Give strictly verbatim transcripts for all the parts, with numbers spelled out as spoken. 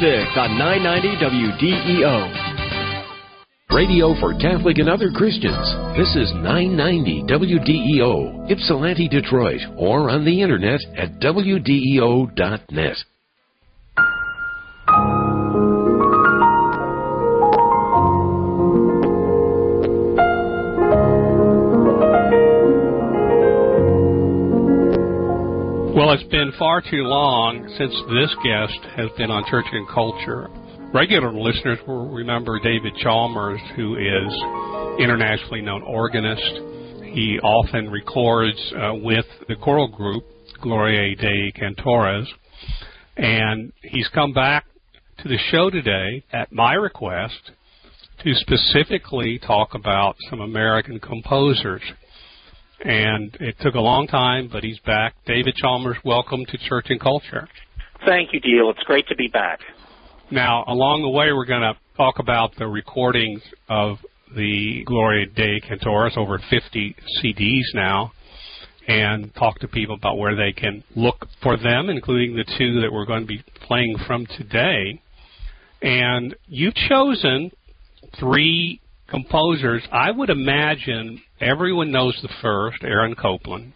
six on nine ninety W D E O. Radio for Catholic and other Christians. This is nine ninety W D E O, Ypsilanti, Detroit, or on the internet at W D E O dot net. Well, it's been far too long since this guest has been on Church and Culture. Regular listeners will remember David Chalmers, who is internationally known organist. He often records uh, with the choral group, Gloria Dei Cantores, and he's come back to the show today at my request to specifically talk about some American composers. And it took a long time, but he's back. David Chalmers, welcome to Church and Culture. Thank you, Deal. It's great to be back. Now, along the way, we're going to talk about the recordings of the Gloria Dei Cantores, over fifty C Ds now, and talk to people about where they can look for them, including the two that we're going to be playing from today. And you've chosen three composers. I would imagine everyone knows the first, Aaron Copland.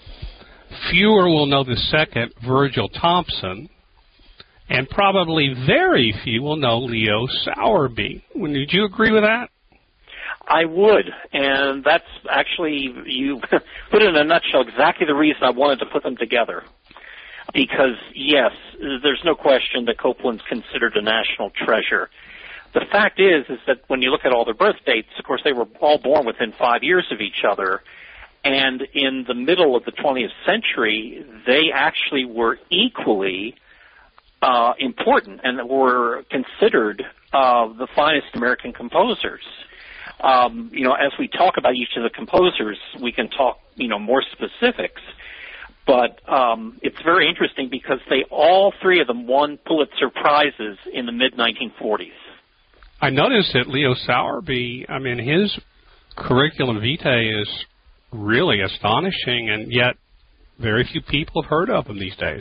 Fewer will know the second, Virgil Thompson. And probably very few will know Leo Sowerby. Would you agree with that? I would, and that's actually, you put it in a nutshell, exactly the reason I wanted to put them together. Because, yes, there's no question that Copland's considered a national treasure. The fact is, is that when you look at all their birth dates, of course, they were all born within five years of each other. And in the middle of the twentieth century, they actually were equally uh, important and were considered uh, the finest American composers. Um, you know, as we talk about each of the composers, we can talk, you know, more specifics. But um, it's very interesting because they all three of them won Pulitzer Prizes in the mid nineteen forties. I noticed that Leo Sowerby, I mean, his curriculum vitae is really astonishing, and yet very few people have heard of him these days.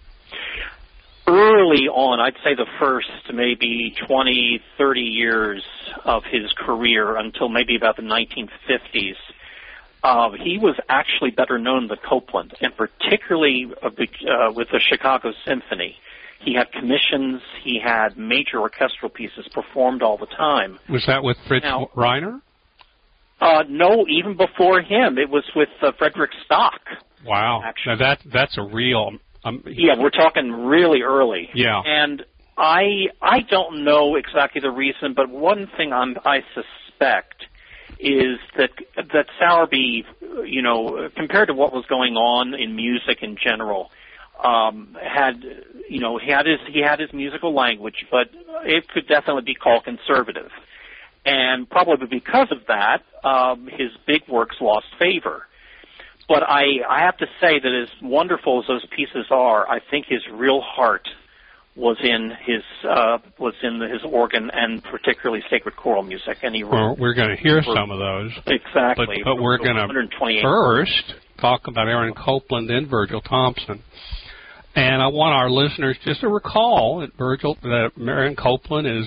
Early on, I'd say the first maybe twenty, thirty years of his career until maybe about the nineteen fifties, uh, he was actually better known than Copland, and particularly uh, with the Chicago Symphony. He had commissions. He had major orchestral pieces performed all the time. Was that with Fritz now, Reiner? Uh, no, even before him. It was with uh, Frederick Stock. Wow. Actually. Now that, that's a real... Um, yeah, we're talking really early. Yeah. And I I don't know exactly the reason, but one thing I'm, I suspect is that that Sowerby, you know, compared to what was going on in music in general, Um, had you know he had his he had his musical language, but it could definitely be called conservative, and probably because of that, um, his big works lost favor. But I I have to say that as wonderful as those pieces are, I think his real heart was in his uh, was in his organ and particularly sacred choral music, and he wrote. Well, we're going to hear some of those exactly, but, but we're going to first talk about Aaron Copland and Virgil Thompson. And I want our listeners just to recall that Virgil, that Aaron Copland is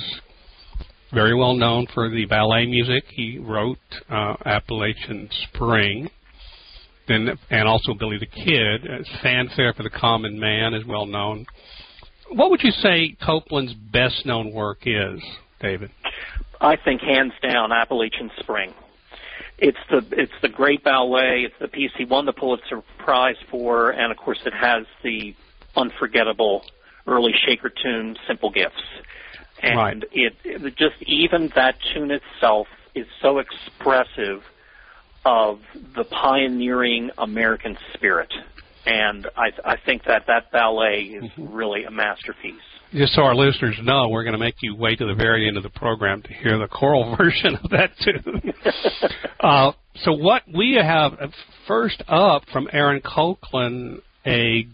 very well known for the ballet music. He wrote uh, Appalachian Spring, then, and also Billy the Kid. His Fanfare for the Common Man is well known. What would you say Copland's best-known work is, David? I think hands down Appalachian Spring. It's the it's the great ballet. It's the piece he won the Pulitzer Prize for, and of course it has the unforgettable early shaker tune, Simple Gifts. And right. it, it just even that tune itself is so expressive of the pioneering American spirit. And I, I think that that ballet is mm-hmm. really a masterpiece. Just so our listeners know, we're going to make you wait to the very end of the program to hear the choral version of that tune. uh, so what we have first up from Aaron Copland, a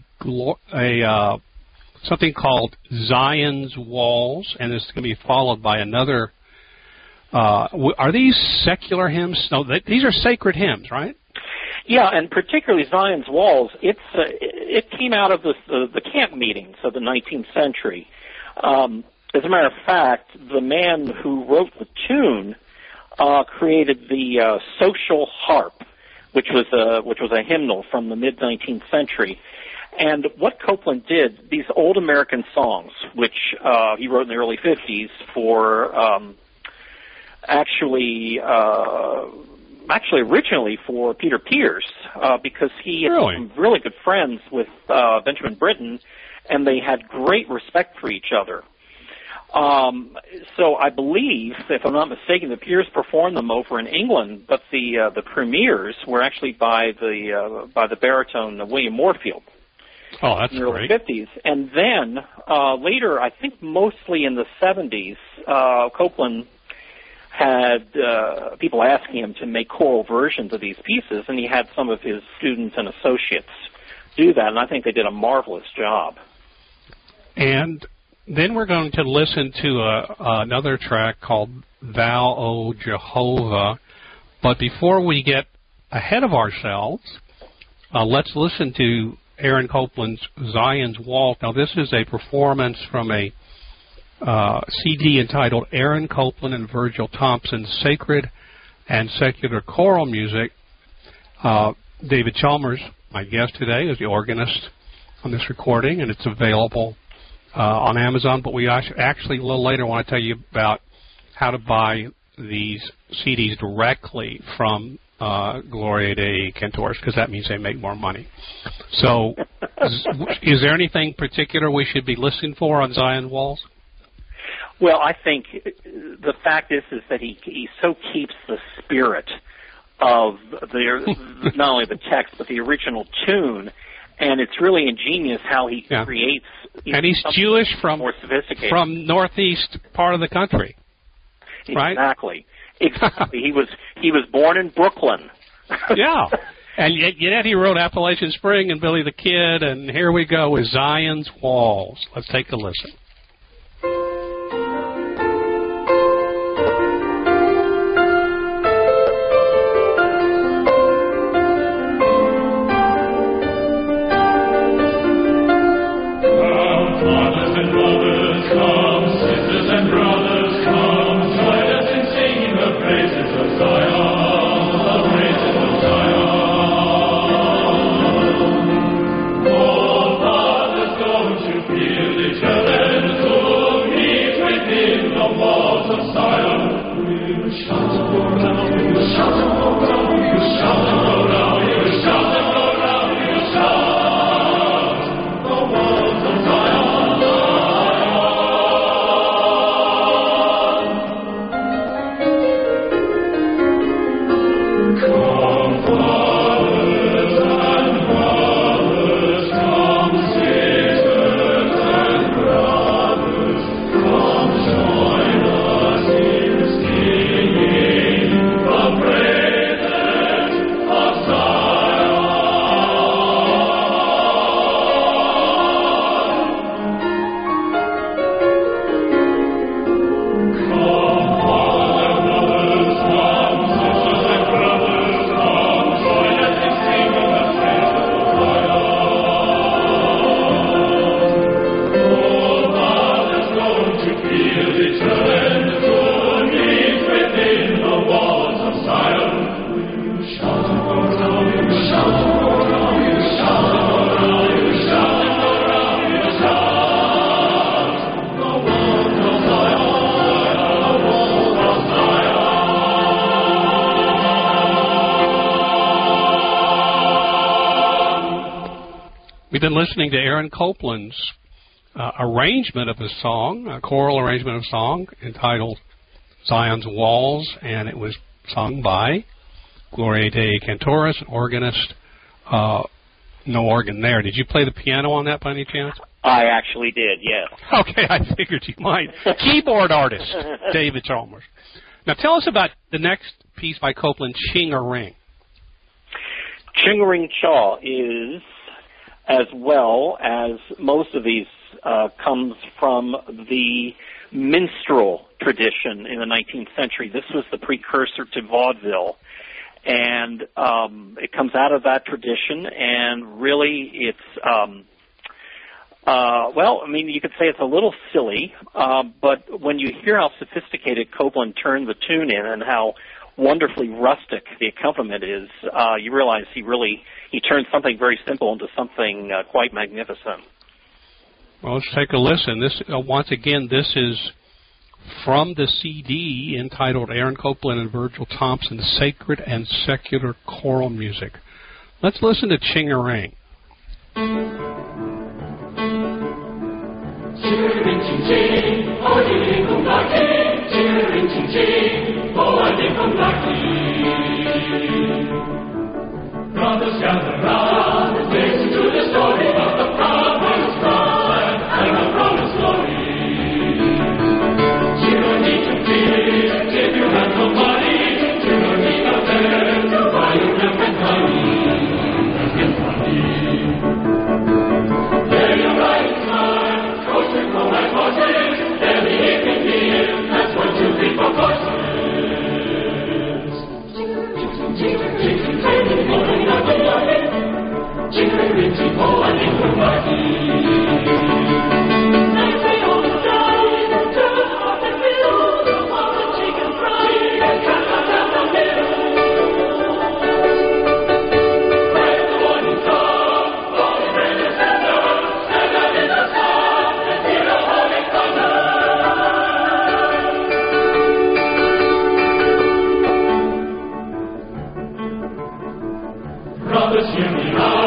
a uh, something called Zion's Walls, and it's going to be followed by another. Uh, are these secular hymns? No, they, these are sacred hymns, right? Yeah, and particularly Zion's Walls. It's uh, it came out of the, the the camp meetings of the nineteenth century. Um, as a matter of fact, the man who wrote the tune uh, created the uh, social harp, which was a which was a hymnal from the mid nineteenth century. And what Copland did, these old American songs, which uh, he wrote in the early fifties for um, actually uh, actually originally for Peter Pierce, uh, because he had really? some really good friends with uh, Benjamin Britten, and they had great respect for each other. Um, so I believe, if I'm not mistaken, the Pierce performed them over in England, but the uh, the premieres were actually by the uh, by the baritone uh, William Moorfield. Oh, that's in the early great. fifties. And then uh, later, I think mostly in the seventies, uh, Copland had uh, people asking him to make choral versions of these pieces, and he had some of his students and associates do that, and I think they did a marvelous job. And then we're going to listen to a, another track called Thou, O Jehovah. But before we get ahead of ourselves, uh, let's listen to Aaron Copland's Zion's Waltz. Now, this is a performance from a uh, C D entitled Aaron Copland and Virgil Thompson's Sacred and Secular Choral Music. Uh, David Chalmers, my guest today, is the organist on this recording, and it's available uh, on Amazon. But we actually, a little later, want to tell you about how to buy these C Ds directly from Uh, Gloria Dei Cantores, because that means they make more money. So, is, is there anything particular we should be listening for on Zion's Waltz? Well, I think the fact is is that he he so keeps the spirit of the not only the text but the original tune, and it's really ingenious how he yeah. creates. And he's Jewish from more sophisticated. from northeast part of the country, right? Exactly. Exactly. he was he was born in Brooklyn. Yeah. And yet, yet he wrote Appalachian Spring and Billy the Kid, and here we go with Zion's Walls. Let's take a listen. We've been listening to Aaron Copland's uh, arrangement of a song, a choral arrangement of a song entitled Zion's Walls, and it was sung by Gloria Dei Cantores, an organist. Uh, no organ there. Did you play the piano on that by any chance? I actually did, yes. Okay, I figured you might. Keyboard artist, David Chalmers. Now tell us about the next piece by Copland, Ching-a-Ring. Ching-a-Ring Chaw is, as well as most of these, uh, comes from the minstrel tradition in the nineteenth century. This was the precursor to vaudeville. And um, it comes out of that tradition, and really it's um, Uh, well, I mean, you could say it's a little silly, uh, but when you hear how sophisticated Copland turned the tune in and how wonderfully rustic the accompaniment is, uh, you realize he really, he turned something very simple into something uh, quite magnificent. Well, let's take a listen. This, uh, once again, this is from the C D entitled Aaron Copland and Virgil Thompson, Sacred and Secular Choral Music. Let's listen to Ching-a-Ring. Ching-a-ring, ching-ching, oh, ding, dong, dong, ding. Ching-a-ring, ching-ching, oh, ding, dong, dong, ding. Brothers gather round, listen to the story of the promised land and the promised glory. You don't need to give if you have no money. You don't need no debt to buy your milk and honey. And honey. There you ride in time, coaching for my horses. There the evening meal, that's what you think for horses. Ching-a-ring, ching, oh, I think we're lucky. Night way on the side, turn off the field, on the chicken fry, and cut out down the hill. When the morning comes, all the men is stand up, stand out in the sun, and hear the holy thunder. Brothers, hear me now.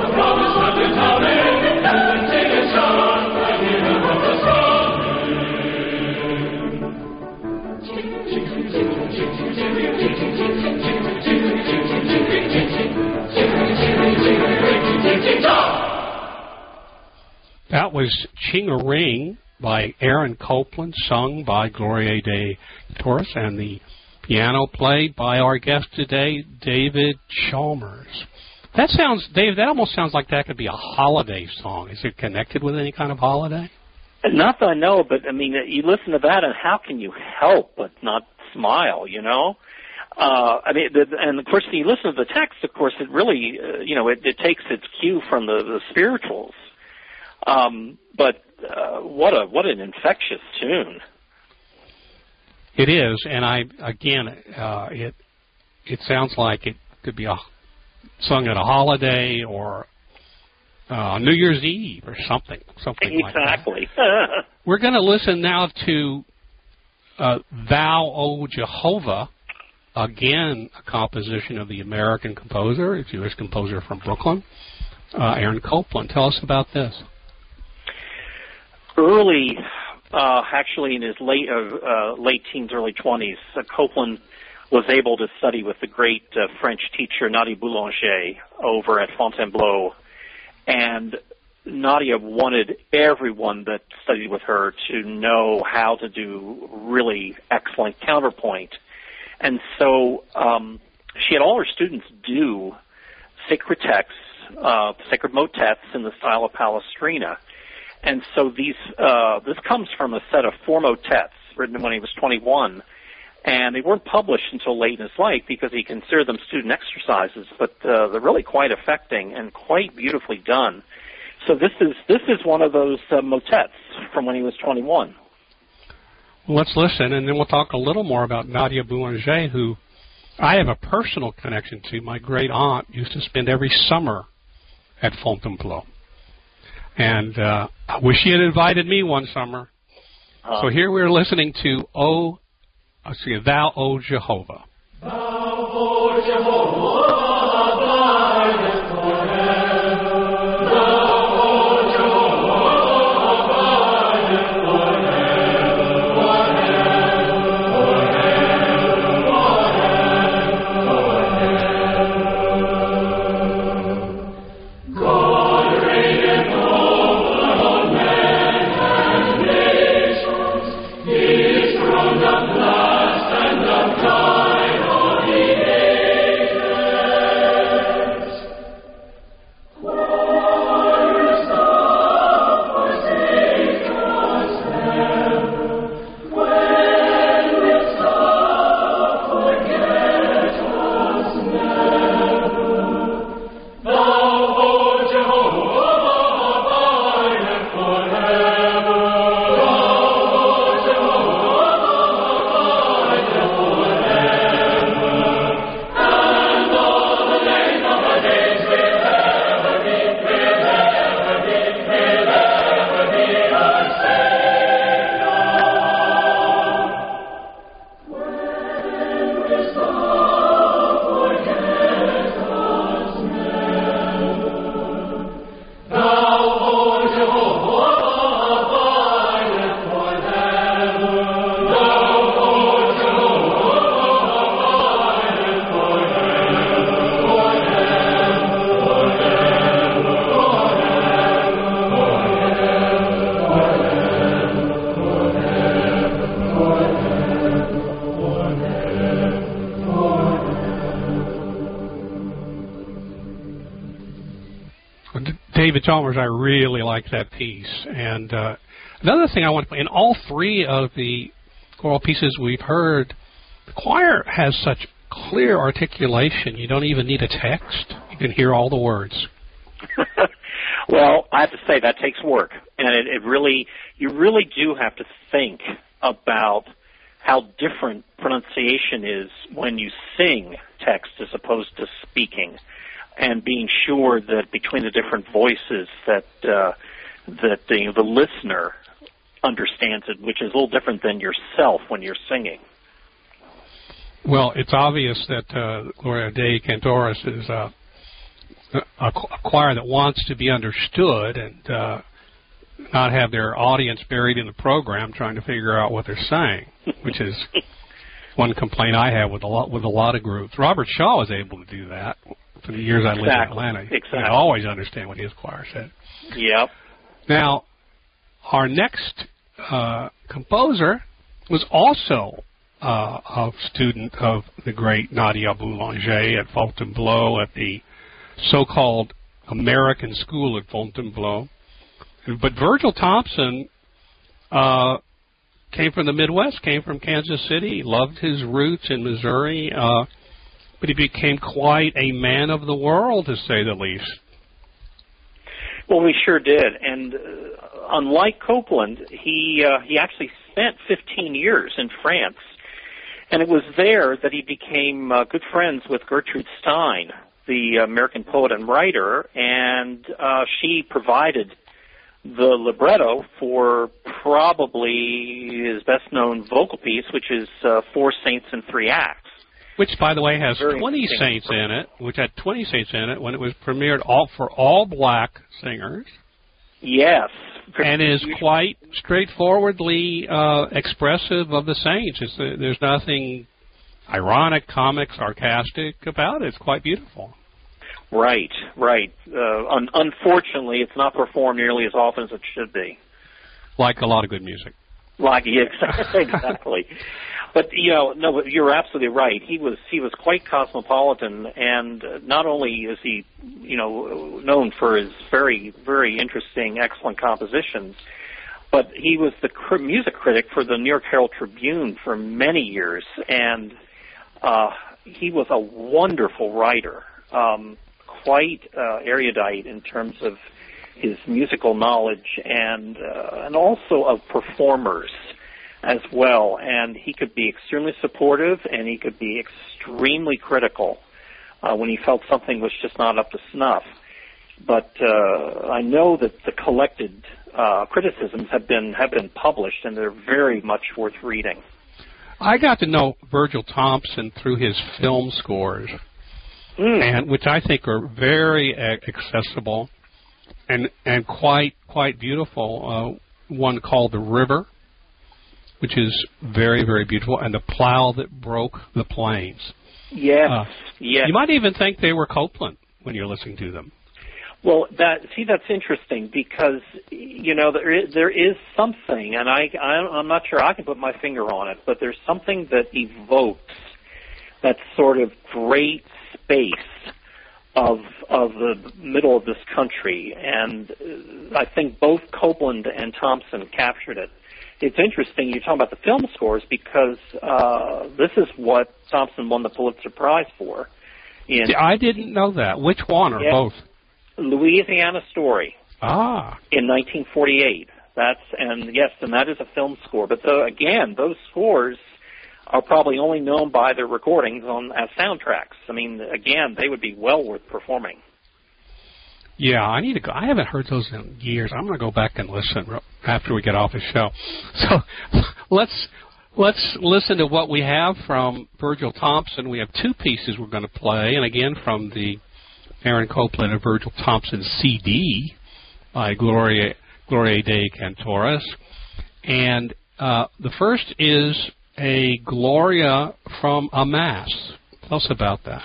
That was Ching-a-Ring by Aaron Copland, sung by Gloria de Torres, and the piano played by our guest today, David Chalmers. That sounds, Dave, that almost sounds like that could be a holiday song. Is it connected with any kind of holiday? Not that I know, but, I mean, you listen to that, and how can you help but not smile, you know? Uh, I mean, the, and, of course, when you listen to the text, of course, it really, uh, you know, it, it takes its cue from the, the spirituals. Um, but uh, what a what an infectious tune! It is, and I again, uh, it it sounds like it could be a, sung at a holiday or uh, New Year's Eve or something, something exactly. like that. We're going to listen now to uh, "Thou, O Jehovah," again a composition of the American composer, a Jewish composer from Brooklyn, uh, Aaron Copland. Tell us about this. Early, uh, actually in his late uh, uh, late teens, early twenties, uh, Copland was able to study with the great uh, French teacher Nadia Boulanger over at Fontainebleau, and Nadia wanted everyone that studied with her to know how to do really excellent counterpoint, and so um, she had all her students do sacred texts, uh, sacred motets in the style of Palestrina. And so these, uh, this comes from a set of four motets written when he was twenty-one, and they weren't published until late in his life because he considered them student exercises, but uh, they're really quite affecting and quite beautifully done. So this is this is one of those uh, motets from when he was twenty-one. Well, let's listen, and then we'll talk a little more about Nadia Boulanger, who I have a personal connection to. My great aunt used to spend every summer at Fontainebleau. And uh, I wish she had invited me one summer. Uh, so here we're listening to "O, uh, see, Thou, O Jehovah." Thou, O Jehovah, abidest forever. Thou, O Jehovah, abidest forever, forever, forever, forever. God reigneth over men and nations. His throne doth last and doth guide all the ages. David Chalmers, I really like that piece. And uh, another thing I want to play, in all three of the choral pieces we've heard, the choir has such clear articulation. You don't even need a text. You can hear all the words. Well, I have to say that takes work, and it, it really, you really do have to think about how different pronunciation is when you sing text as opposed to speaking, and being sure that between the different voices that uh, that the, the listener understands it, which is a little different than yourself when you're singing. Well, it's obvious that uh, Gloria Dei Cantoris is uh, a, a choir that wants to be understood and uh, not have their audience buried in the program trying to figure out what they're saying, which is one complaint I have with a lot with a lot of groups. Robert Shaw was able to do that for the years I lived exactly. in Atlanta. Exactly. He'd always understand what his choir said. Yep. Now, our next uh, composer was also uh, a student of the great Nadia Boulanger at Fontainebleau, at the so-called American School at Fontainebleau. But Virgil Thompson uh, came from the Midwest, came from Kansas City, loved his roots in Missouri, uh, but he became quite a man of the world, to say the least. Well, we sure did, and uh, unlike Copland, he uh, he actually spent fifteen years in France, and it was there that he became uh, good friends with Gertrude Stein, the American poet and writer, and uh, she provided the libretto for probably his best-known vocal piece, which is uh, Four Saints in Three Acts. Which, by the way, has Very twenty saints in it, which had twenty saints in it when it was premiered all for all black singers. Yes. And is quite straightforwardly uh, expressive of the saints. It's, uh, there's nothing ironic, comic, sarcastic about it. It's quite beautiful. Right, right. Uh, un- unfortunately, it's not performed nearly as often as it should be. Like a lot of good music. Like, yeah, exactly. But, you know, no, you're absolutely right. He was he was quite cosmopolitan, and not only is he, you know, known for his very, very interesting, excellent compositions, but he was the cr- music critic for the New York Herald Tribune for many years, and uh, he was a wonderful writer, um, quite uh, erudite in terms of his musical knowledge and uh, and also of performers as well. And he could be extremely supportive, and he could be extremely critical uh, when he felt something was just not up to snuff. But uh, I know that the collected uh, criticisms have been have been published, and they're very much worth reading. I got to know Virgil Thompson through his film scores, mm. and which I think are very accessible and and quite quite beautiful. Uh, one called The River, which is very, very beautiful, and The Plow That Broke the Plains. Yes, uh, yes. You might even think they were Copland when you're listening to them. Well, that see, that's interesting because, you know, there is, there is something, and I, I, I'm not sure I can put my finger on it, but there's something that evokes that sort of great space of of the middle of this country, and I think both Copland and Thompson captured it. It's interesting you talk about the film scores because uh, this is what Thompson won the Pulitzer Prize for. In, See, I didn't know that. Which one or yeah, both? Louisiana Story. Ah. In nineteen forty-eight. That's and yes, and that is a film score. But the, again, those scores are probably only known by their recordings on as soundtracks. I mean, again, they would be well worth performing. Yeah, I need to go. I haven't heard those in years. I'm going to go back and listen after we get off the show. So let's let's listen to what we have from Virgil Thompson. We have two pieces we're going to play, and again from the Aaron Copland and Virgil Thompson C D by Gloria Gloria Dei Cantoris. And uh, the first is a Gloria from a Mass. Tell us about that.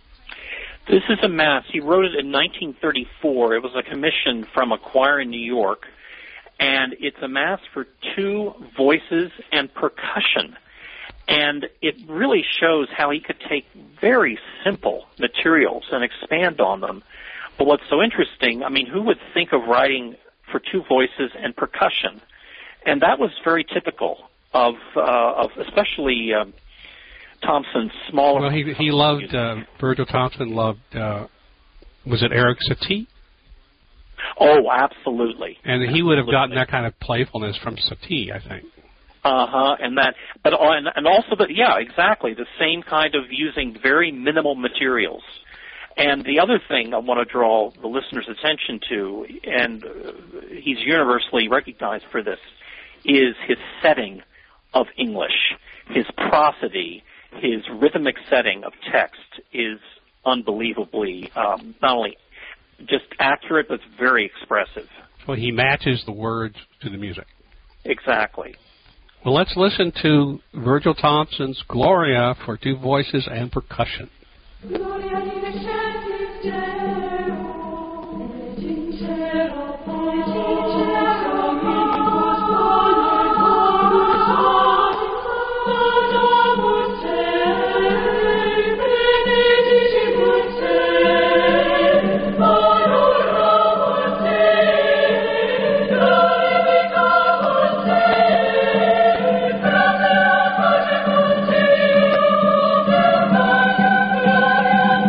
This is a Mass. He wrote it in nineteen thirty-four. It was a commission from a choir in New York, and it's a Mass for two voices and percussion. And it really shows how he could take very simple materials and expand on them But what's so interesting, I mean, who would think of writing for two voices and percussion? And that was very typical of, uh, of especially um, Thompson's smaller... Well, he he loved, uh, Virgil Thompson loved, uh, was it Eric Satie? Oh, absolutely. And he would have gotten that kind of playfulness from Satie, I think. Uh-huh, and that, but, and, and also, the, yeah, exactly, the same kind of using very minimal materials. And the other thing I want to draw the listener's attention to, and uh, he's universally recognized for this, is his setting of English. His prosody, his rhythmic setting of text is unbelievably um, not only just accurate, but very expressive. Well, he matches the words to the music. Exactly. Well, let's listen to Virgil Thompson's Gloria for two voices and percussion. Gloria in excelsis Deo, et in cielo, et in cielo, minibus bone corus laudamus te, benedicibus te, honoramus te, glorificamus te, fratello facemus Deo, per magnum gloriam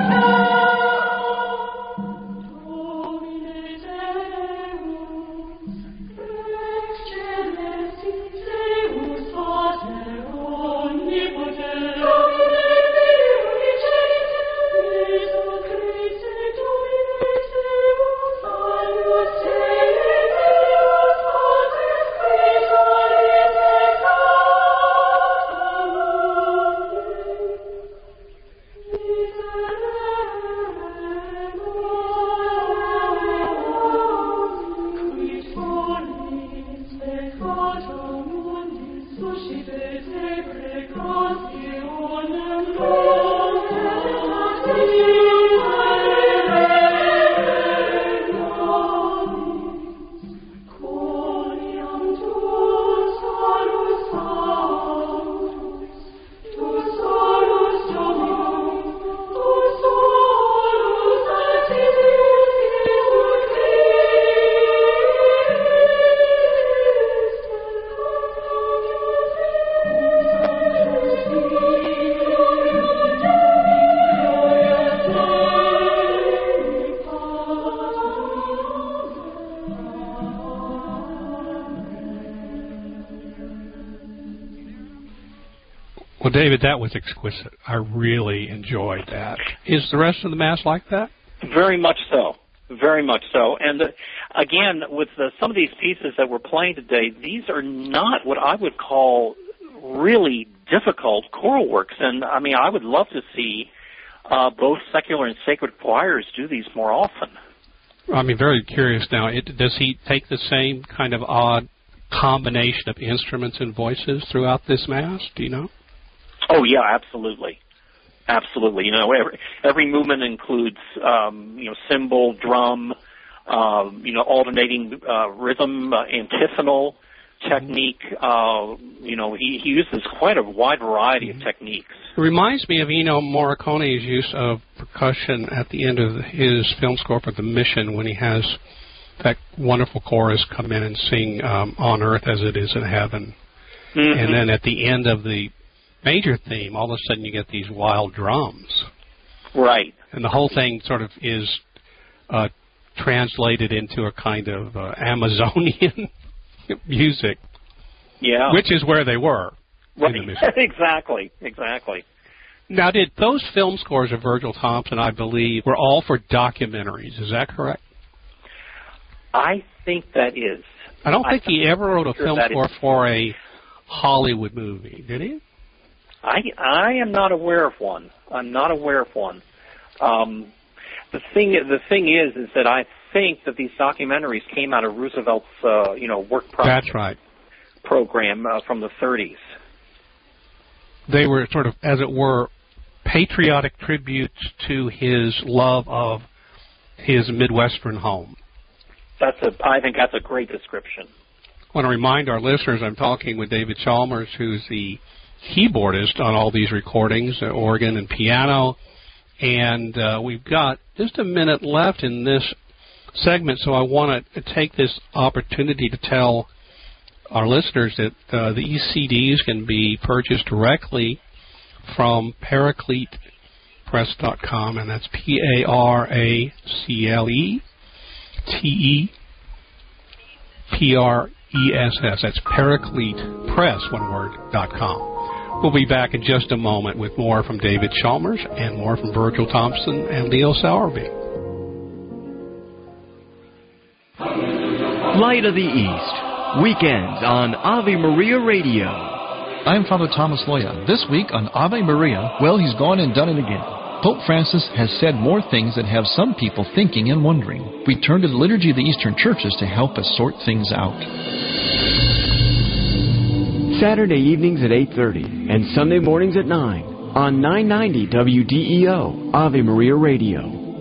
Domine Deus, excellens in Deus Pater omnipotens, Domine Filii uniceris, Jesu Christe, Domine Deus, salus Dei, Deus Pater, qui solis Quis bonis peccatum mundis suscipe te precautionem Coniam tu salus salus, tu solus Dominum, tu solus Salvius Jesu Well, David, that was exquisite. I really enjoyed that. Is the rest of the Mass like that? Very much so. Very much so. And uh, again, with the, some of these pieces that we're playing today, these are not what I would call really difficult choral works. And, I mean, I would love to see uh, both secular and sacred choirs do these more often. I'm very curious now. It, does he take the same kind of odd combination of instruments and voices throughout this Mass? Do you know? Oh, yeah, absolutely. Absolutely. You know, every, every movement includes, um, you know, cymbal, drum, um, you know, alternating uh, rhythm, uh, antiphonal technique. Uh, you know, he, he uses quite a wide variety of techniques. It reminds me of Ennio Morricone's use of percussion at the end of his film score for The Mission when he has that wonderful chorus come in and sing um, On Earth as It Is in Heaven. Mm-hmm. And then at the end of the major theme, all of a sudden you get these wild drums. Right. And the whole thing sort of is uh, translated into a kind of uh, Amazonian music. Yeah. Which is where they were. Right. exactly, exactly. Now, did those film scores of Virgil Thompson, I believe, were all for documentaries? Is that correct? I think that is. I don't think I he ever wrote a sure film score is. for a Hollywood movie, did he? I, I am not aware of one. I'm not aware of one. Um, the thing the thing is is that I think that these documentaries came out of Roosevelt's uh, you know work project That's right. program uh, from the thirties. They were sort of, as it were, patriotic tributes to his love of his Midwestern home. That's a I think that's a great description. I want to remind our listeners I'm talking with David Chalmers, who's the keyboardist on all these recordings, uh, organ and piano, And uh, we've got just a minute left in this segment, so I want to take this opportunity to tell our listeners that uh, these C Ds can be purchased directly from Paraclete Press dot com, and that's P A R A C L E T E P R E S S. That's Paraclete Press, one word, dot com. We'll be back in just a moment with more from David Chalmers and more from Virgil Thompson and Leo Sowerby. Light of the East, weekends on Ave Maria Radio. I'm Father Thomas Loya. This week on Ave Maria, well, he's gone and done it again. Pope Francis has said more things that have some people thinking and wondering. We turn to the liturgy of the Eastern churches to help us sort things out. Saturday evenings at eight thirty and Sunday mornings at nine on nine ninety W D E O, Ave Maria Radio.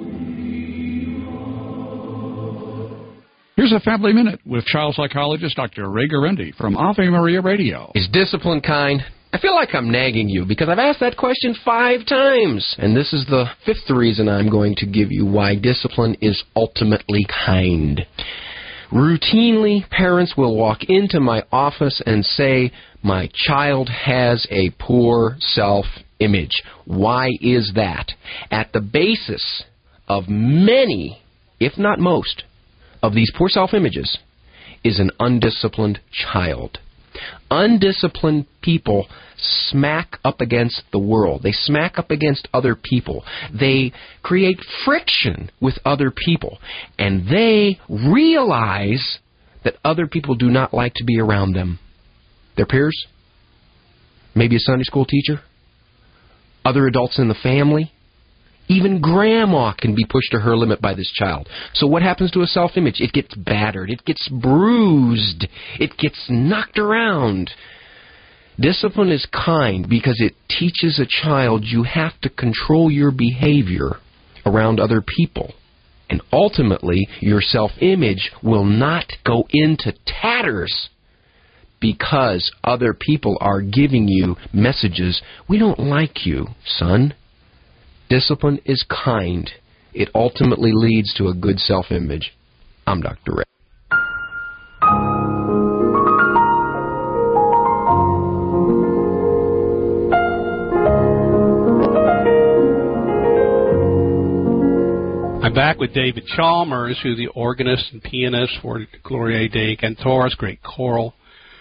Here's a Family Minute with child psychologist Doctor Ray Guarendi from Ave Maria Radio. Is discipline kind? I feel like I'm nagging you because I've asked that question five times. And this is the fifth reason I'm going to give you why discipline is ultimately kind. Routinely, parents will walk into my office and say, my child has a poor self-image. Why is that? At the basis of many, if not most, of these poor self-images is an undisciplined child. Undisciplined people smack up against the world. They smack up against other people. They create friction with other people. And they realize that other people do not like to be around them. Their peers, maybe a Sunday school teacher, other adults in the family. Even grandma can be pushed to her limit by this child. So what happens to a self-image? It gets battered. It gets bruised. It gets knocked around. Discipline is kind because it teaches a child you have to control your behavior around other people. And ultimately, your self-image will not go into tatters because other people are giving you messages. We don't like you, son. Discipline is kind. It ultimately leads to a good self-image. I'm Doctor Ray. I'm back with David Chalmers, who's the organist and pianist for Gloria Dei Cantores, great choral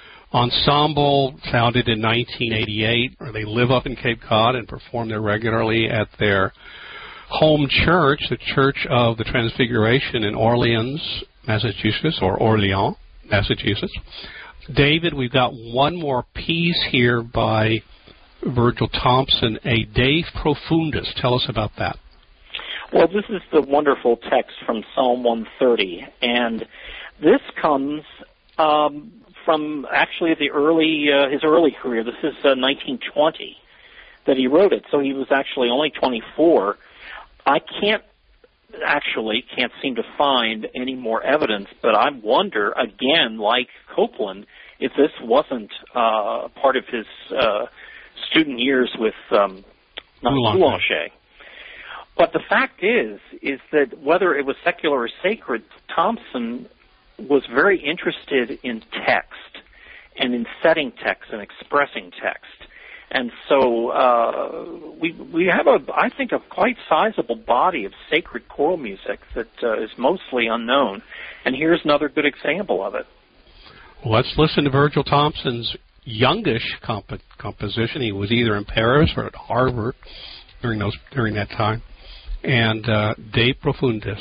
ensemble founded in nineteen eighty-eight. They live up in Cape Cod and perform there regularly at their home church, the Church of the Transfiguration in Orleans, Massachusetts, or Orleans, Massachusetts. David, we've got one more piece here by Virgil Thompson, a De Profundis. Tell us about that. Well, this is the wonderful text from Psalm one thirty, and this comes um, from actually the early uh, his early career. This is uh, nineteen twenty that he wrote it, so he was actually only twenty-four. I can't actually can't seem to find any more evidence, but I wonder again, like Copeland, if this wasn't uh, part of his uh, student years with um, Boulanger. But the fact is, is that whether it was secular or sacred, Thompson was very interested in text and in setting text and expressing text. And so uh, we we have, a I think, a quite sizable body of sacred choral music that uh, is mostly unknown. And here's another good example of it. Well, let's listen to Virgil Thompson's youngish comp- composition. He was either in Paris or at Harvard during those during that time. And uh, De Profundis.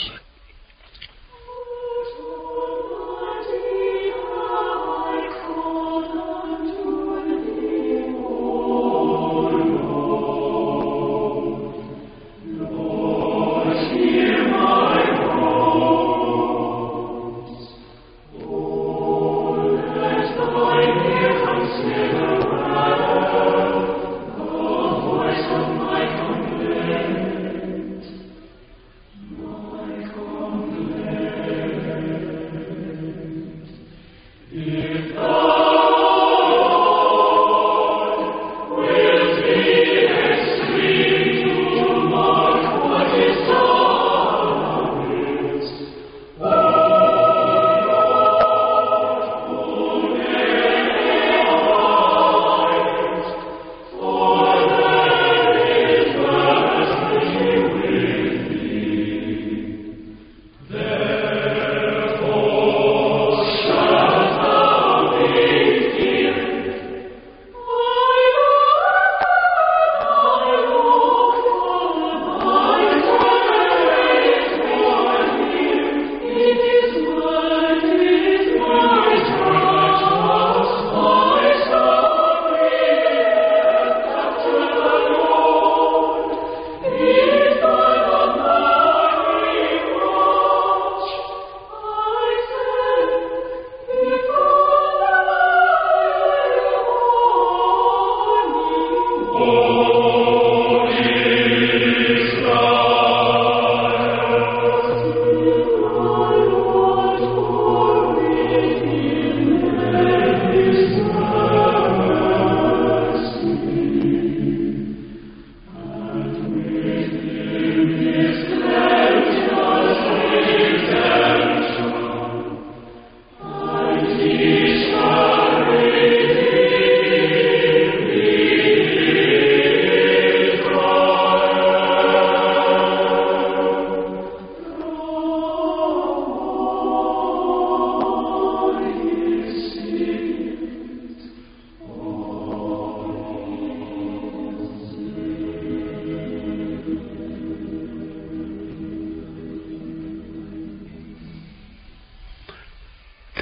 Michael.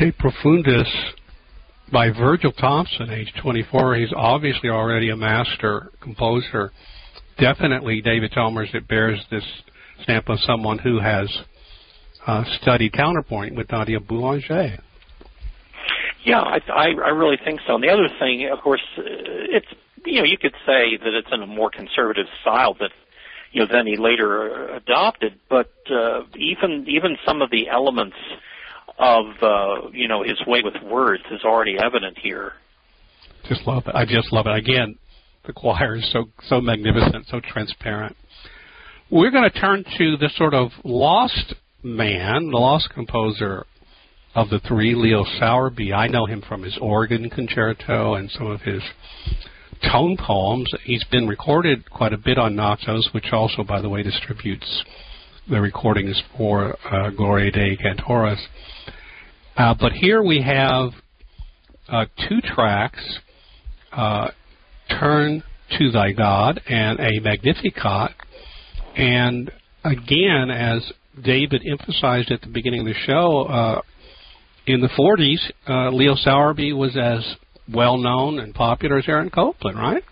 De Profundis by Virgil Thompson, age twenty-four. He's obviously already a master composer. Definitely, David Chalmers, it bears this stamp of someone who has uh, studied counterpoint with Nadia Boulanger. Yeah, I, I, I really think so. And the other thing, of course, uh, it's, you know, you could say that it's in a more conservative style that, you know, then he later adopted, but uh, even even some of the elements of, uh, you know, his way with words is already evident here. Just love it. I just love it. Again, the choir is so so magnificent, so transparent. We're going to turn to the sort of lost man, the lost composer of the three, Leo Sowerby. I know him from his organ concerto and some of his tone poems. He's been recorded quite a bit on Naxos, which also, by the way, distributes the recordings for uh, Gloria Dei Cantoris. Uh, but here we have uh, two tracks, uh, Turn to Thy God and a Magnificat. And again, as David emphasized at the beginning of the show, uh, in the forties, uh, Leo Sowerby was as well-known and popular as Aaron Copland, right?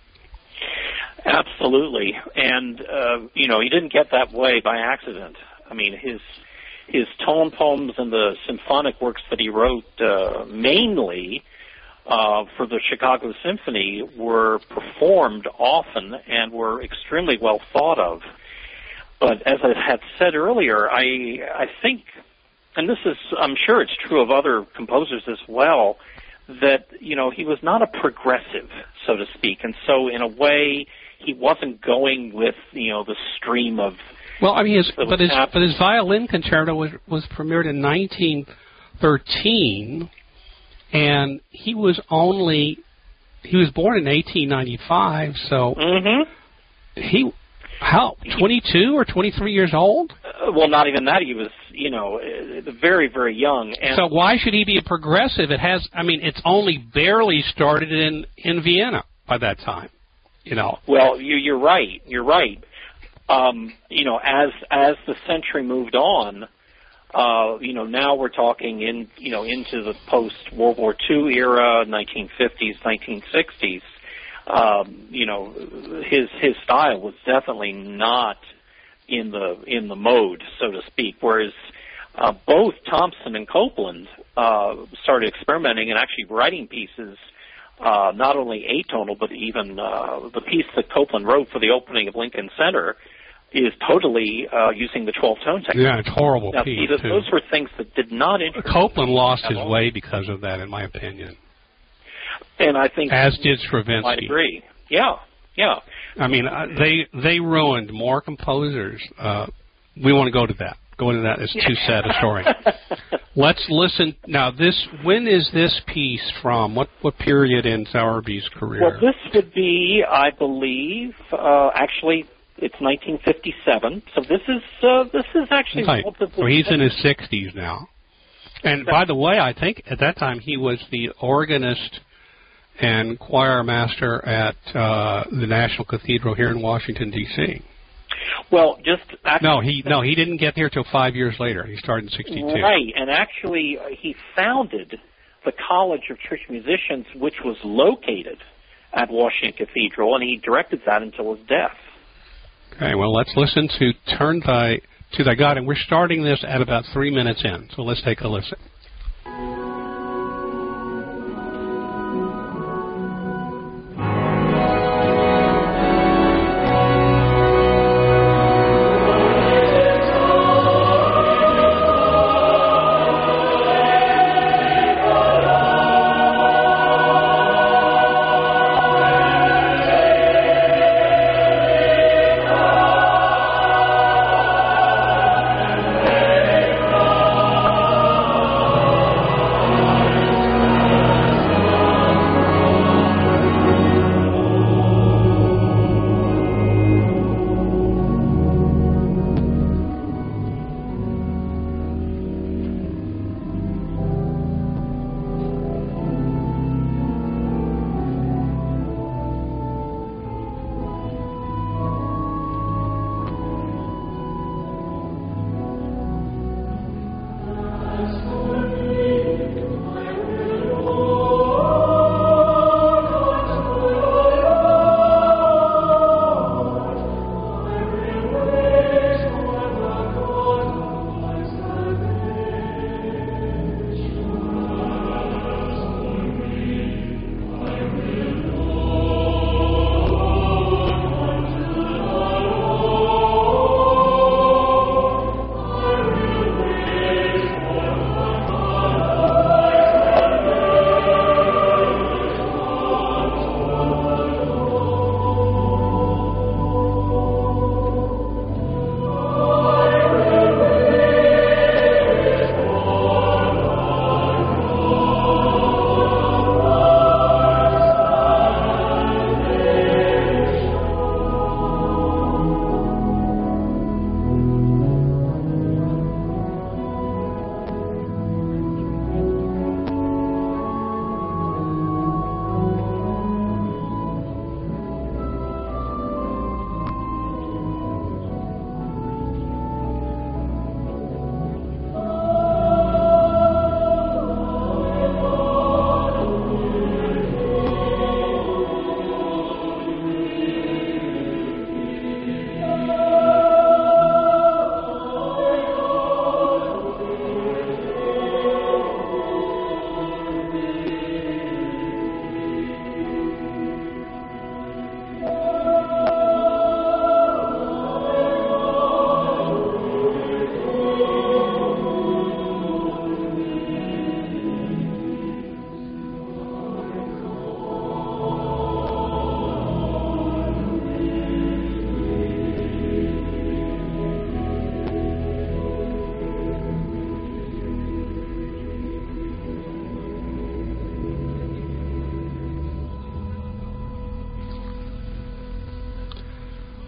Absolutely. And, uh, you know, he didn't get that way by accident. I mean, his his tone poems and the symphonic works that he wrote uh, mainly uh, for the Chicago Symphony were performed often and were extremely well thought of. But as I had said earlier, I I think, and this is, I'm sure it's true of other composers as well, that, you know, he was not a progressive, so to speak. And so in a way, he wasn't going with, you know, the stream of... Well, I mean, his, but, his, but his violin concerto was, was premiered in nineteen thirteen, and he was only, he was born in eighteen ninety-five, so mm-hmm. he... How, twenty-two or twenty-three years old? Uh, well, not even that. He was, you know, uh, very, very young. And so why should he be a progressive? It has, I mean, it's only barely started in, in Vienna by that time, you know. Well, you, you're right. You're right. Um, you know, as as the century moved on, uh, you know, now we're talking in, you know, into the post-World War Two era, nineteen fifties, nineteen sixties. Um, you know, his his style was definitely not in the in the mode, so to speak. Whereas uh, both Thompson and Copland uh, started experimenting and actually writing pieces, uh, not only atonal, but even uh, the piece that Copland wrote for the opening of Lincoln Center is totally uh, using the twelve-tone technique. Yeah, it's a horrible now, piece, see, too. Those were things that did not interest Copland lost his all. way because of that, in my opinion. And I think as did Stravinsky. I agree. Yeah, yeah. I mean, uh, they they ruined more composers. Uh, we want to go to that. Go into that. It's too sad a story. Let's listen now. This when is this piece from? What what period in Sowerby's career? Well, this would be, I believe, uh, actually, it's nineteen fifty-seven. So this is uh, this is actually right. relatively. So he's in his sixties now. And by the way, I think at that time he was the organist and choir master at uh, the National Cathedral here in Washington, D C Well, just actually, no, he no, he didn't get here till five years later. He started in sixty-two. Right, and actually uh, he founded the College of Church Musicians, which was located at Washington Cathedral, and he directed that until his death. Okay, well, let's listen to Turn Thy to Thy God, and we're starting this at about three minutes in. So let's take a listen.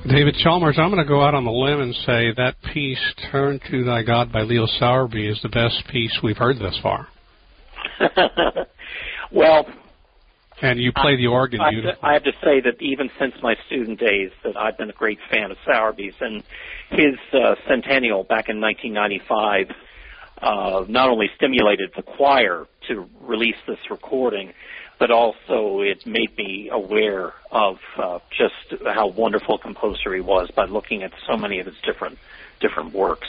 David Chalmers, I'm going to go out on the limb and say that piece, Turn to Thy God by Leo Sowerby, is the best piece we've heard thus far. Well, and you play the organ I, beautifully. I have to say that even since my student days that I've been a great fan of Sowerby's, and his uh, centennial back in nineteen ninety-five uh, not only stimulated the choir to release this recording, but also it made me aware of uh, just how wonderful a composer he was by looking at so many of his different different works.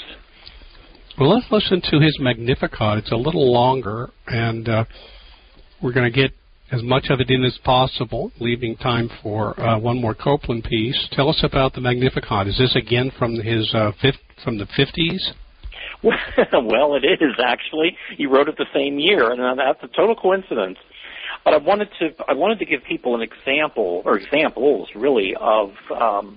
Well, let's listen to his Magnificat. It's a little longer, and uh, we're going to get as much of it in as possible, leaving time for uh, one more Copland piece. Tell us about the Magnificat. Is this again from his uh, fifth, from the fifties? Well, it is actually. He wrote it the same year, and that's a total coincidence. But I wanted to I wanted to give people an example, or examples really, of um,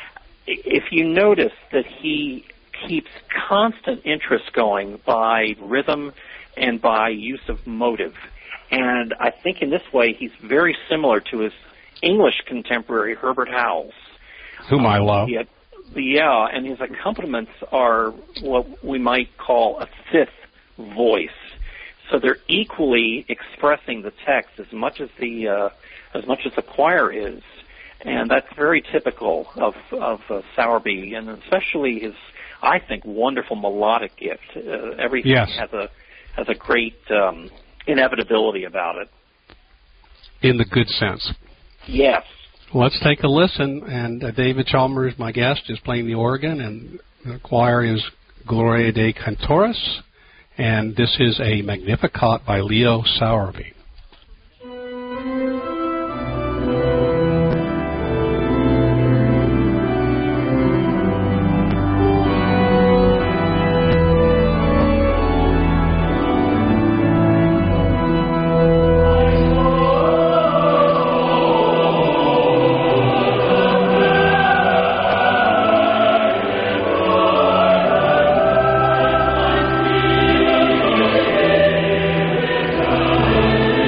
if you notice that he keeps constant interest going by rhythm and by use of motive. And I think in this way he's very similar to his English contemporary Herbert Howells, whom I love. Yeah, yeah, and his accompaniments are what we might call a fifth voice. So they're equally expressing the text as much as the uh, as much as the choir is, and that's very typical of of uh, Sowerby, and especially his, I think, wonderful melodic gift. Uh, everything yes. has a has a great um, inevitability about it. In the good sense. Yes. Let's take a listen. And uh, David Chalmers, my guest, is playing the organ, and the choir is Gloria Dei Cantoris. And this is a Magnificat by Leo Sowerby. Thank you.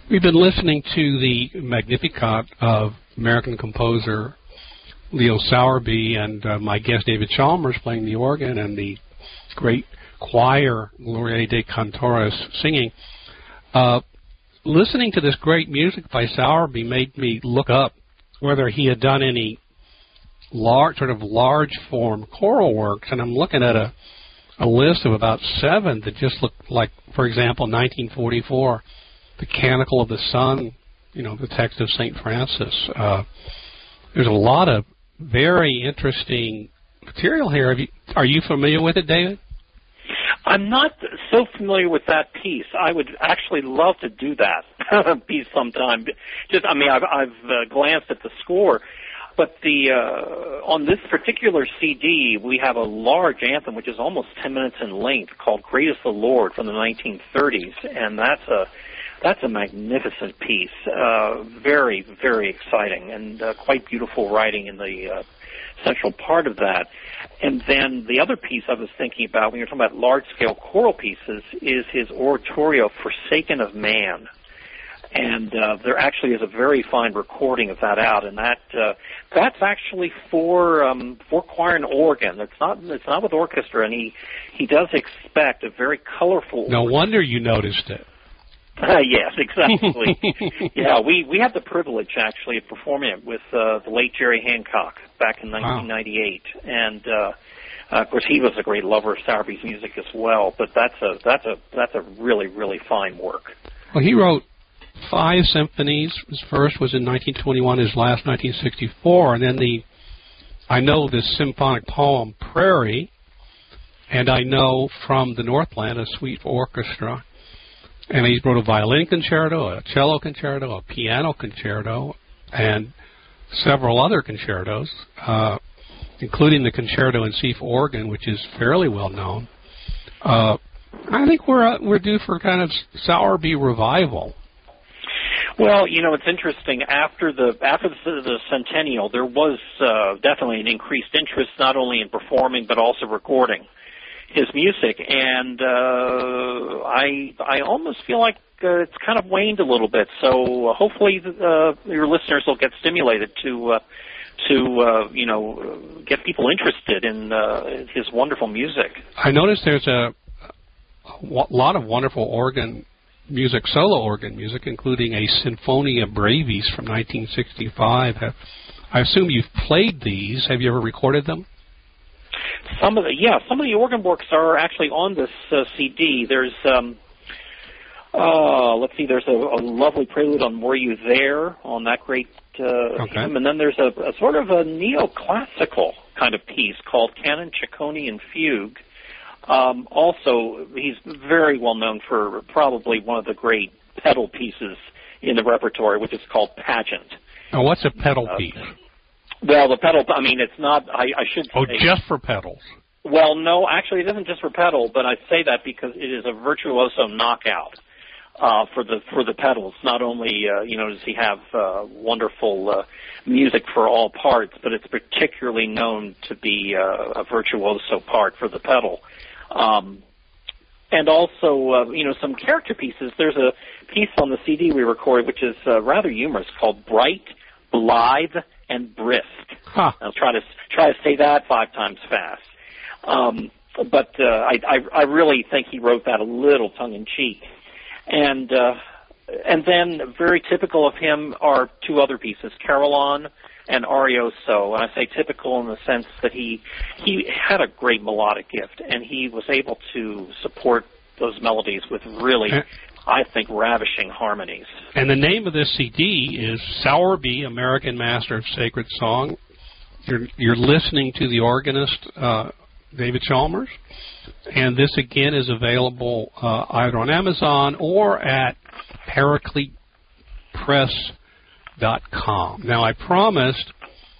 We've been listening to the Magnificat of American composer Leo Sowerby, and uh, my guest David Chalmers playing the organ, and the great choir Gloria de Cantores singing. Uh, listening to this great music by Sowerby made me look up whether he had done any large, sort of large form choral works, and I'm looking at a, a list of about seven that just look like, for example, nineteen forty-four, the Canticle of the Sun, you know, the text of Saint Francis. Uh, there's a lot of very interesting material here. Have you, are you familiar with it, David? I'm not so familiar with that piece. I would actually love to do that piece sometime. Just, I mean, I've, I've uh, glanced at the score, but the uh, on this particular C D, we have a large anthem which is almost ten minutes in length called "Great is the Lord" from the nineteen thirties, and that's a that's a magnificent piece. Uh, very, very exciting, and uh, quite beautiful writing in the uh, central part of that. And then the other piece I was thinking about when you're talking about large-scale choral pieces is his oratorio, Forsaken of Man. And uh, there actually is a very fine recording of that out, and that uh, that's actually for um, for choir and organ. It's not it's not with orchestra, and he he does expect a very colorful. No organ. wonder you noticed it. Uh, yes, exactly. yeah, we, we had the privilege, actually, of performing it with uh, the late Jerry Hancock back in nineteen ninety-eight. Wow. And, uh, uh, of course, he was a great lover of Sowerby's music as well, but that's a, that's a, that's a really, really fine work. Well, he wrote five symphonies. His first was in nineteen twenty-one, his last nineteen sixty-four, and then the, I know this symphonic poem, Prairie, and I know from the Northland, a suite for orchestra. And he wrote a violin concerto, a cello concerto, a piano concerto, and several other concertos, uh, including the concerto in C for organ, which is fairly well known. Uh, I think we're uh, we're due for kind of Sowerby revival. Well, you know, it's interesting. After the after the, the centennial, there was uh, definitely an increased interest not only in performing but also recording his music, and uh, I I almost feel like uh, it's kind of waned a little bit. So uh, hopefully uh, your listeners will get stimulated to uh, to uh, you know get people interested in uh, his wonderful music. I noticed there's a, a lot of wonderful organ music, solo organ music, including a Sinfonia Brevis from nineteen sixty-five. Have, I assume you've played these. Have you ever recorded them? Some of the yeah, some of the organ works are actually on this uh, C D. There's um, uh, let's see, there's a, a lovely prelude on "Were You There" on that great uh, okay. hymn, and then there's a, a sort of a neoclassical kind of piece called Canon Cicconian Fugue. Um, also, he's very well known for probably one of the great pedal pieces in the repertoire, which is called Pageant. Now, what's a pedal uh, piece? Well, the pedal, I mean, it's not, I, I should say. Oh, just for pedals. Well, no, actually, it isn't just for pedal, but I say that because it is a virtuoso knockout uh, for the for the pedals. Not only, uh, you know, does he have uh, wonderful uh, music for all parts, but it's particularly known to be uh, a virtuoso part for the pedal. Um, and also, uh, you know, some character pieces. There's a piece on the C D we recorded which is uh, rather humorous called Bright, Blithe, and Brisk. Huh. I'll try to try to say that five times fast. Um, but uh, I, I, I really think he wrote that a little tongue-in-cheek. And uh, and then very typical of him are two other pieces, Carillon and Arioso. And I say typical in the sense that he he had a great melodic gift, and he was able to support those melodies with really, I think, ravishing harmonies. And the name of this C D is Sowerby, American Master of Sacred Song. You're, you're listening to the organist, uh, David Chalmers. And this, again, is available uh, either on Amazon or at Paraclete Press dot com. Now, I promised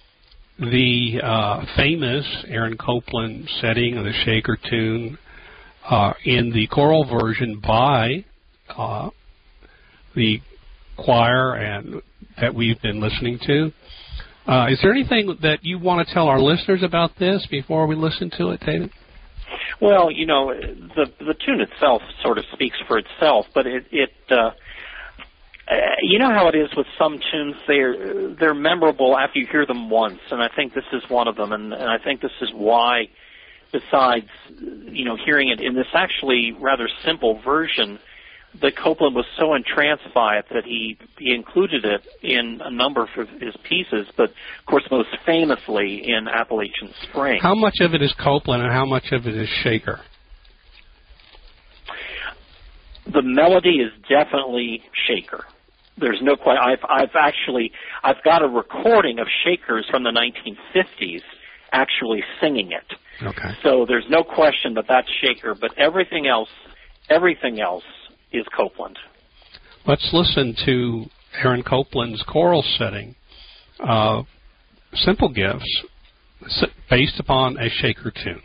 the uh, famous Aaron Copland setting of the Shaker tune uh, in the choral version by uh, the choir and that we've been listening to. Uh, is there anything that you want to tell our listeners about this before we listen to it, David? Well, you know, the the tune itself sort of speaks for itself, but it, it uh, Uh, you know how it is with some tunes, they're, they're memorable after you hear them once, and I think this is one of them, and, and I think this is why, besides, you know, hearing it in this actually rather simple version, that Copland was so entranced by it that he, he included it in a number of his pieces, but, of course, most famously in Appalachian Spring. How much of it is Copland and how much of it is Shaker? The melody is definitely Shaker. There's no question. I've, I've actually, I've got a recording of Shakers from the nineteen fifties actually singing it. Okay. So there's no question that that's Shaker, but everything else, everything else is Copland. Let's listen to Aaron Copland's choral setting, uh, Simple Gifts, based upon a Shaker tune.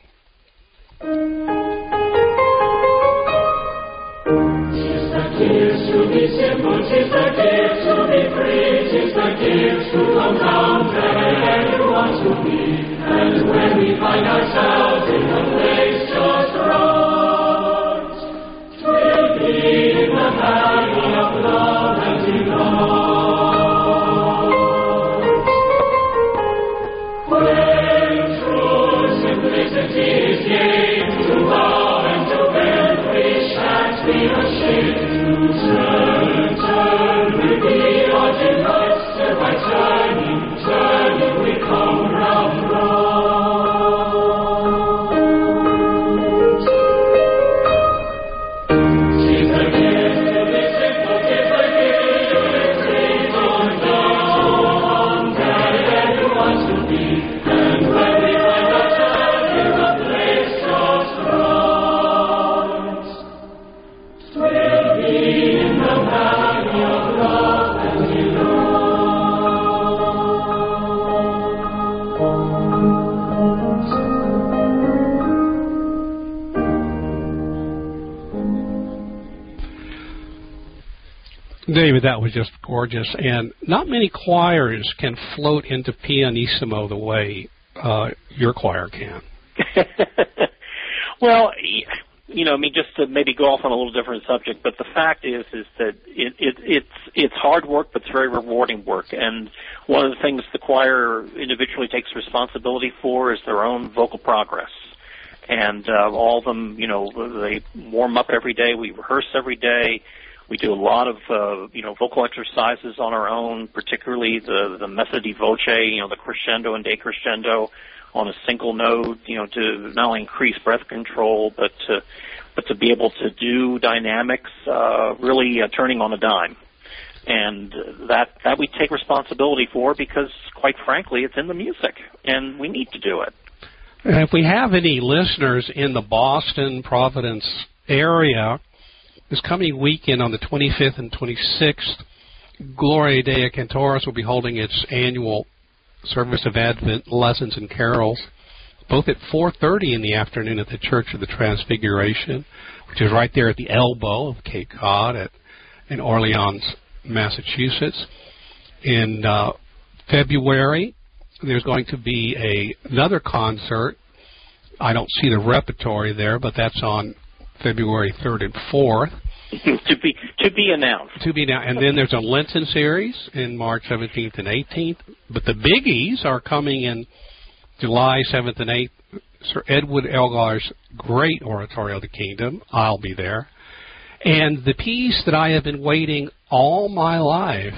Tis the gift to be simple, tis the gift to be free, tis the gift to come down where you want to be. And when we find ourselves in a place just right, we'll be in the valley of love and delight. When true simplicity is gained, to bow and to bend we shan't be ashamed. To turn, turn with the origin lights, and by turning, turning we come round, round. Tis the gift to be simple, tis the gift to be free, to come where you want to be. And when we find ourselves in a place just right, we'll be in the valley of love and delight. David, that was just gorgeous, and not many choirs can float into pianissimo the way uh, your choir can. Well, you know, I mean, just to maybe go off on a little different subject, but the fact is, is that it, it, it's it's hard work, but it's very rewarding work. And one of the things the choir individually takes responsibility for is their own vocal progress. And uh, all of them, you know, they warm up every day. We rehearse every day. We do a lot of, uh, you know, vocal exercises on our own, particularly the the messa di voce, you know, the crescendo and decrescendo on a single note, you know, to not only increase breath control, but to, but to be able to do dynamics, uh, really uh, turning on a dime. And that, that we take responsibility for because, quite frankly, it's in the music, and we need to do it. And if we have any listeners in the Boston, Providence area, this coming weekend on the twenty-fifth and twenty-sixth, Gloria Dei Cantoris will be holding its annual Service of Advent lessons and carols, both at four thirty in the afternoon at the Church of the Transfiguration, which is right there at the elbow of Cape Cod at, in Orleans, Massachusetts. In uh, February, there's going to be a, another concert. I don't see the repertory there, but that's on February third and fourth. to be to be announced. To be announced. And then there's a Lenten series in March seventeenth and eighteenth. But the biggies are coming in July seventh and eighth. Sir Edward Elgar's great Oratorio of the Kingdom. I'll be there. And the piece that I have been waiting all my life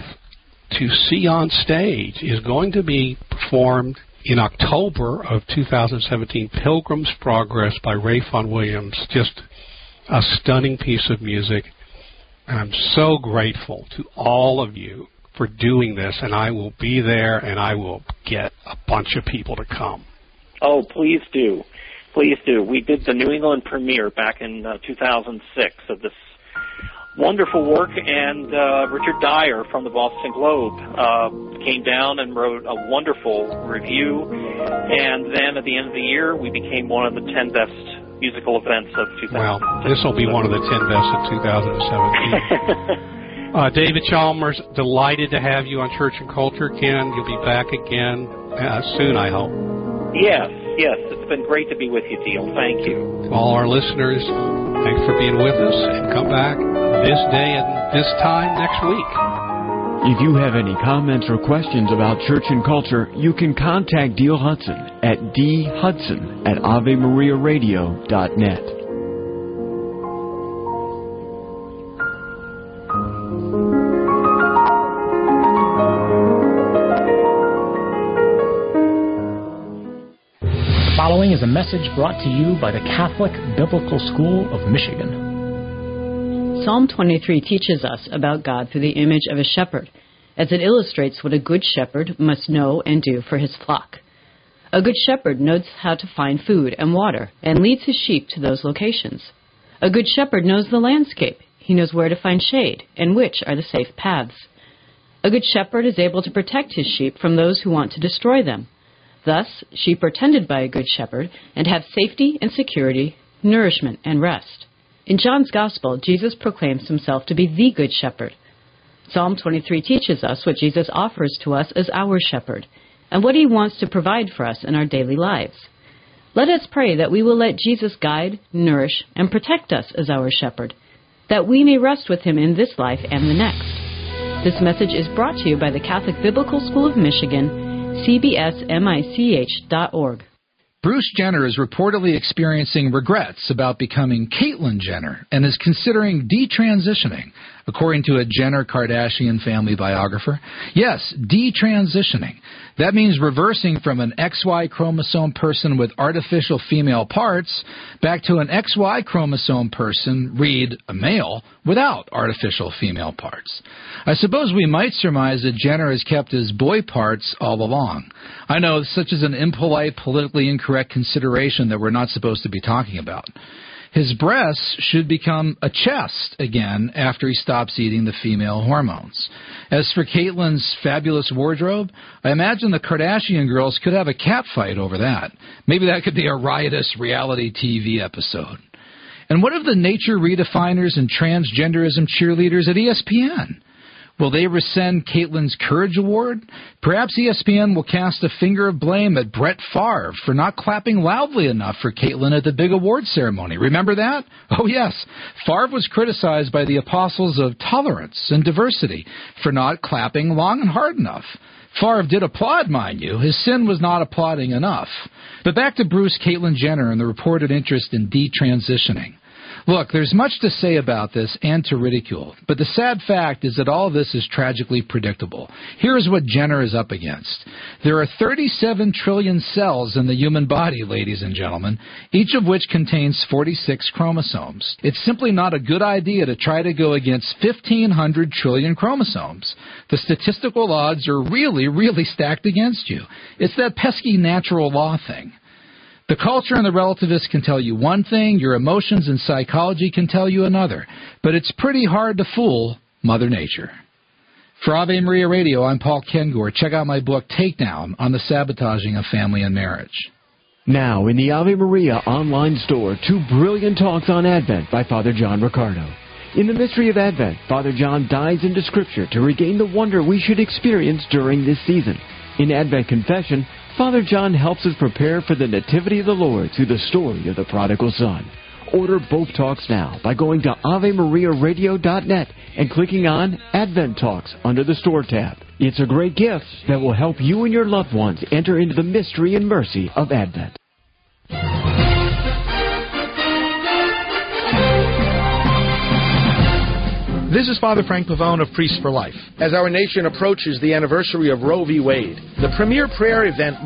to see on stage is going to be performed in October of two thousand seventeen, Pilgrim's Progress by Ray Vaughan Williams. Just a stunning piece of music. And I'm so grateful to all of you for doing this, and I will be there, and I will get a bunch of people to come. Oh, please do. Please do. We did the New England premiere back in uh, two thousand six of this wonderful work, and uh, Richard Dyer from the Boston Globe uh, came down and wrote a wonderful review, and then at the end of the year, we became one of the ten best musical events of two thousand. Well, this will be one of the ten best of two thousand seventeen. uh, David Chalmers, delighted to have you on Church and Culture. Ken, you'll be back again uh, soon, I hope. Yes, yes. It's been great to be with you, Teal. Thank you. To all our listeners, thanks for being with us, and come back this day and this time next week. If you have any comments or questions about church and culture, you can contact Dale Hudson at d hudson at ave maria radio dot net. The following is a message brought to you by the Catholic Biblical School of Michigan. Psalm twenty-three teaches us about God through the image of a shepherd, as it illustrates what a good shepherd must know and do for his flock. A good shepherd knows how to find food and water and leads his sheep to those locations. A good shepherd knows the landscape. He knows where to find shade and which are the safe paths. A good shepherd is able to protect his sheep from those who want to destroy them. Thus, sheep are tended by a good shepherd and have safety and security, nourishment and rest. In John's Gospel, Jesus proclaims himself to be the Good Shepherd. Psalm twenty-three teaches us what Jesus offers to us as our shepherd, and what he wants to provide for us in our daily lives. Let us pray that we will let Jesus guide, nourish, and protect us as our shepherd, that we may rest with him in this life and the next. This message is brought to you by the Catholic Biblical School of Michigan, c b s mich dot org. Bruce Jenner is reportedly experiencing regrets about becoming Caitlyn Jenner and is considering detransitioning, according to a Jenner-Kardashian family biographer. Yes, detransitioning. That means reversing from an X Y chromosome person with artificial female parts back to an X Y chromosome person, read a male, without artificial female parts. I suppose we might surmise that Jenner has kept his boy parts all along. I know such is an impolite, politically incorrect consideration that we're not supposed to be talking about. His breasts should become a chest again after he stops eating the female hormones. As for Caitlyn's fabulous wardrobe, I imagine the Kardashian girls could have a cat fight over that. Maybe that could be a riotous reality T V episode. And what of the nature redefiners and transgenderism cheerleaders at E S P N? Will they rescind Caitlyn's Courage Award? Perhaps E S P N will cast a finger of blame at Brett Favre for not clapping loudly enough for Caitlyn at the big award ceremony. Remember that? Oh, yes. Favre was criticized by the apostles of tolerance and diversity for not clapping long and hard enough. Favre did applaud, mind you. His sin was not applauding enough. But back to Bruce Caitlyn Jenner and the reported interest in detransitioning. Look, there's much to say about this and to ridicule, but the sad fact is that all of this is tragically predictable. Here is what Jenner is up against. There are thirty-seven trillion cells in the human body, ladies and gentlemen, each of which contains forty-six chromosomes. It's simply not a good idea to try to go against fifteen hundred trillion chromosomes. The statistical odds are really, really stacked against you. It's that pesky natural law thing. The culture and the relativists can tell you one thing, your emotions and psychology can tell you another, but it's pretty hard to fool Mother Nature. For Ave Maria Radio, I'm Paul Kengor. Check out my book, Takedown, on the sabotaging of family and marriage. Now, in the Ave Maria online store, two brilliant talks on Advent by Father John Riccardo. In the mystery of Advent, Father John dives into Scripture to regain the wonder we should experience during this season. In Advent Confession, Father John helps us prepare for the Nativity of the Lord through the story of the prodigal son. Order both talks now by going to ave maria radio dot net and clicking on Advent Talks under the Store tab. It's a great gift that will help you and your loved ones enter into the mystery and mercy of Advent. This is Father Frank Pavone of Priests for Life. As our nation approaches the anniversary of Roe v. Wade, the premier prayer event